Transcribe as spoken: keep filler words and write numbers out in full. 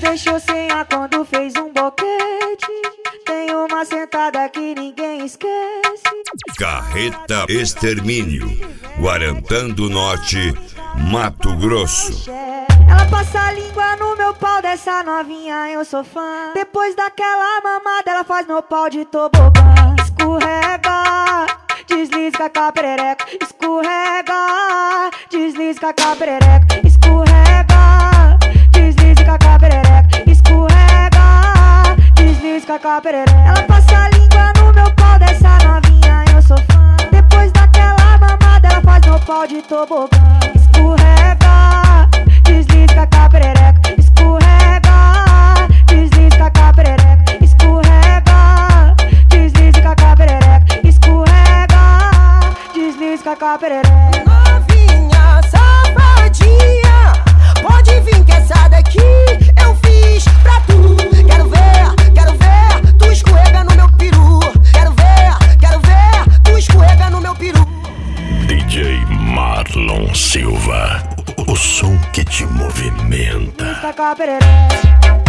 deixou sem ar quando fez um boquete. Tem uma sentada que ninguém esquece. Carreta Extermínio, Guarantã do Norte, Mato Grosso. Ela passa a língua no meu pau, dessa novinha eu sou fã. Depois daquela mamada ela faz meu pau de tobogã. Escorrega, desliza com a perereca. Escorrega, desliza com a perereca. Escorrega, desliza com a perereca. Escorrega, desliza com a perereca. Ela passa a língua no meu pau, dessa novinha eu sou fã. Depois daquela mamada ela faz meu pau de tobogã. Escorrega, desliza com a perereca. Escorrega, desliza com a perereca. Escorrega, desliza com a perereca. Escorrega, desliza com a perereca. Novinha safadinha, pode vir que essa daqui eu fiz pra tu. Quero ver, quero ver, tu escorrega no meu peru. Quero ver, quero ver, tu escorrega no meu peru. D J Marlon Silva, o som que te movimenta. Desliza com a perereca.